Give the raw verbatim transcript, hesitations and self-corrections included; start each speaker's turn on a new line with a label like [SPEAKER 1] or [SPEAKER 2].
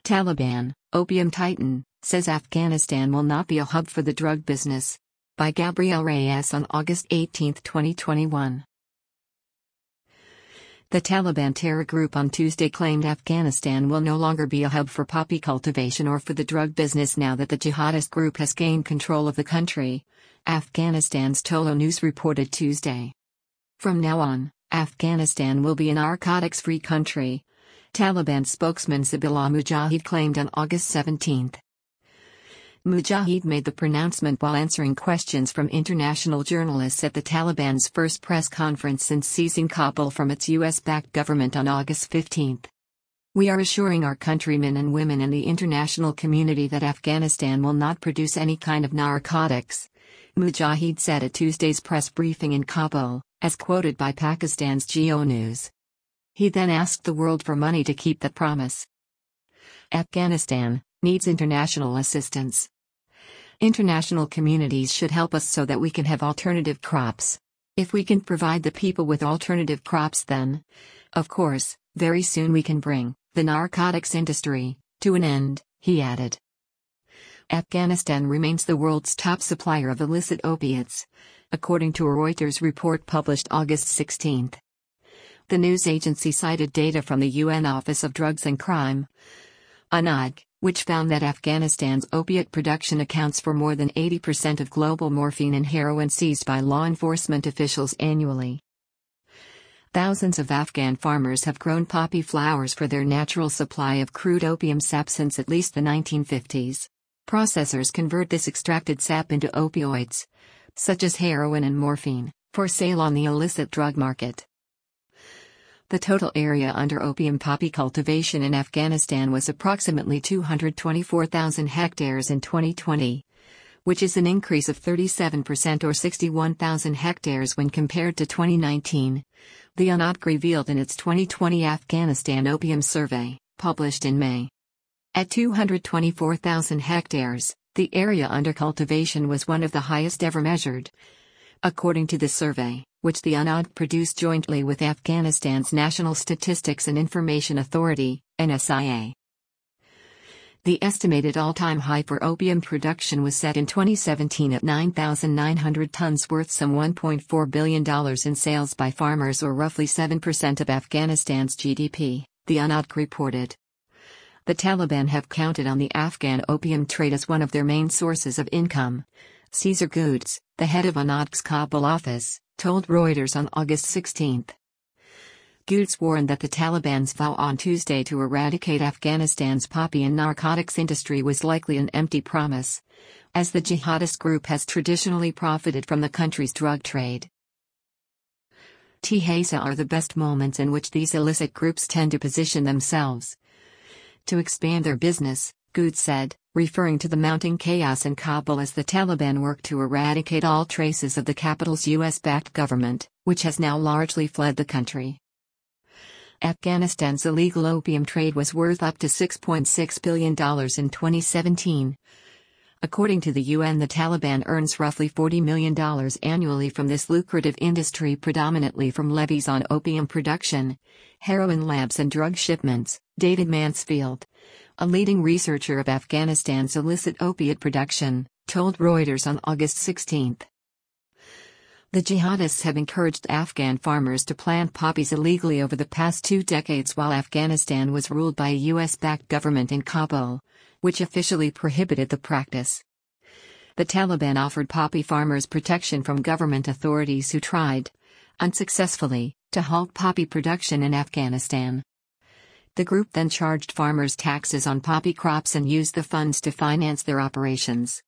[SPEAKER 1] Taliban, Opium Titan, says Afghanistan will not be a hub for the drug business. By Gabriel Reyes on August eighteenth, twenty twenty-one. The Taliban terror group on Tuesday claimed Afghanistan will no longer be a hub for poppy cultivation or for the drug business now that the jihadist group has gained control of the country, Afghanistan's Tolo News reported Tuesday. From now on, Afghanistan will be a narcotics-free country, Taliban spokesman Zabiullah Mujahid claimed on August seventeenth. Mujahid made the pronouncement while answering questions from international journalists at the Taliban's first press conference since seizing Kabul from its U S-backed government on August fifteenth. We are assuring our countrymen and women and the international community that Afghanistan will not produce any kind of narcotics, Mujahid said at Tuesday's press briefing in Kabul, as quoted by Pakistan's Geo News. He then asked the world for money to keep that promise. Afghanistan needs international assistance. International communities should help us so that we can have alternative crops. If we can provide the people with alternative crops, then, of course, very soon we can bring the narcotics industry to an end, he added. Afghanistan remains the world's top supplier of illicit opiates, according to a Reuters report published August sixteenth. The news agency cited data from the U N Office of Drugs and Crime, U N O D C, which found that Afghanistan's opiate production accounts for more than eighty percent of global morphine and heroin seized by law enforcement officials annually. Thousands of Afghan farmers have grown poppy flowers for their natural supply of crude opium sap since at least the nineteen fifties. Processors convert this extracted sap into opioids, such as heroin and morphine, for sale on the illicit drug market. The total area under opium poppy cultivation in Afghanistan was approximately two hundred twenty-four thousand hectares in twenty twenty, which is an increase of thirty-seven percent or sixty-one thousand hectares when compared to twenty nineteen, the U N O D C revealed in its twenty twenty Afghanistan Opium Survey, published in May. At two hundred twenty-four thousand hectares, the area under cultivation was one of the highest ever measured, according to the survey, which the U N O D C produced jointly with Afghanistan's National Statistics and Information Authority, N S I A. The estimated all-time high for opium production was set in twenty seventeen at nine thousand nine hundred tons, worth some one point four billion dollars in sales by farmers, or roughly seven percent of Afghanistan's G D P, the U N O D C reported. The Taliban have counted on the Afghan opium trade as one of their main sources of income, Caesar Goods, the head of U N O D C's Kabul office, told Reuters on August sixteenth. Goods warned that the Taliban's vow on Tuesday to eradicate Afghanistan's poppy and narcotics industry was likely an empty promise, as the jihadist group has traditionally profited from the country's drug trade. These are the best moments in which these illicit groups tend to position themselves to expand their business, Goods said, referring to the mounting chaos in Kabul as the Taliban work to eradicate all traces of the capital's U S-backed government, which has now largely fled the country. Afghanistan's illegal opium trade was worth up to six point six billion dollars in twenty seventeen. According to the U N, the Taliban earns roughly forty million dollars annually from this lucrative industry, predominantly from levies on opium production, heroin labs and drug shipments, David Mansfield, a leading researcher of Afghanistan's illicit opiate production, told Reuters on August sixteenth. The jihadists have encouraged Afghan farmers to plant poppies illegally over the past two decades while Afghanistan was ruled by a U S-backed government in Kabul, which officially prohibited the practice. The Taliban offered poppy farmers protection from government authorities who tried, unsuccessfully, to halt poppy production in Afghanistan. The group then charged farmers taxes on poppy crops and used the funds to finance their operations.